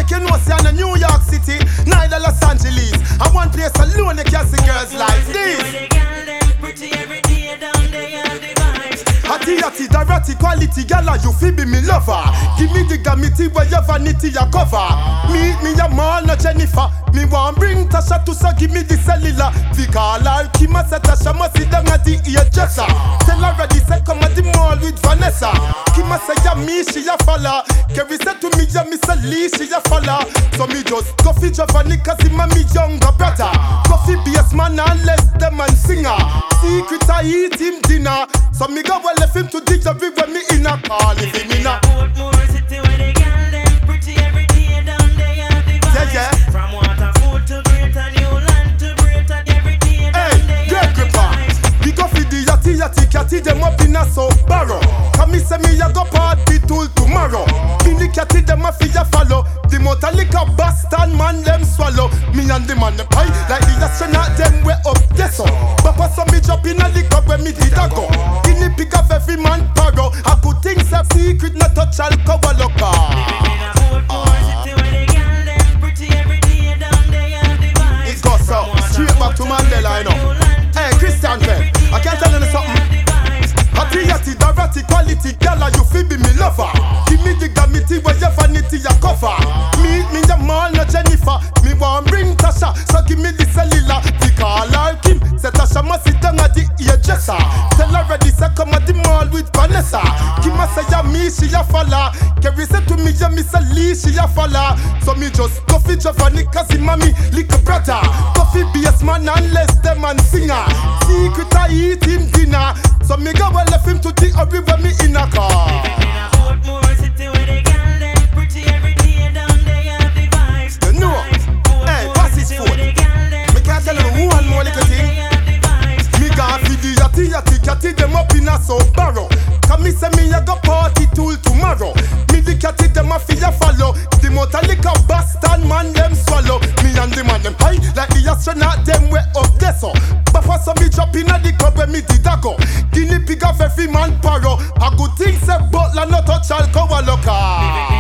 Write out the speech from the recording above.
make you know say I'm in New York City, neither Los Angeles. I one place alone you can see girls like this. Hatty, dirty quality, gala, you feel be me lover. Give me the gamity where your vanity your cover. Meet me your man, no Jennifer. Me want bring Tasha to so give me the cellular. We call her Kima, say Tasha must sit down at the hairdresser. Tell her ready, say come at the mall with Vanessa. Kima say yeah me, she a follow. Kerry said to me, yeah me say Lee, she a follow. So me just go fi Giovanni, cause him a me younger brother. Go fi bass man and less them and singer. Secret I eat him dinner. So me go well left him to dig the river me in a call if him in a Portmore City where they gal them pretty every day down there on the vibes. Yeah. From Waterford to Greater Newland to Greater every day down there great gripper. We go fi the yachty catty them up in a so barrow. Come me say me a go party till tomorrow. Me the catty them a fi a follow. The motor liquor Boston man them swallow. Me and the man them high like the astronaut them way up there so. Papa saw me drop in a liquor where me did a go. Guinea pig of every man paro. I could think some secret not touch alcohol locker. It goes so straight back to Mandela, you know. Hey, Christian Bell, I can't tell you something. Hatty, dirty quality, gala, you feel be me lover. Give me the gamity where your vanity your cover. Meet me your man, no Jennifer. Me want bring Tasha, so give me the cellular. We call her Kim, say Tasha must sit down at the hairdresser. Tell her ready, say come at the mall with Vanessa. Kima say yeah me, she a follow. Kerry said to me, yeah me say Lee, she a follow. So me just go fi Giovanni, cause him a me little brother. Go fi bass man and less them and singer. Secret I eat him dinner. So me go well left him to the river me in a car. Portmore City where they gal them pretty every day down there on the vibes. You know, hey, pass his foot. Me can't tell you one more little thing. Me got fi the yachty catty them up in a so barrow. Cause me say me a go party till tomorrow. Me the catty them a fi a follow. The motor liquor Boston man them swallow. Me and the man them high like the astronaut them way up there so. Papa saw me drop in a the club where me did a go. Guinea pig of every man paro. A good thing say butler no touch alcohol locker.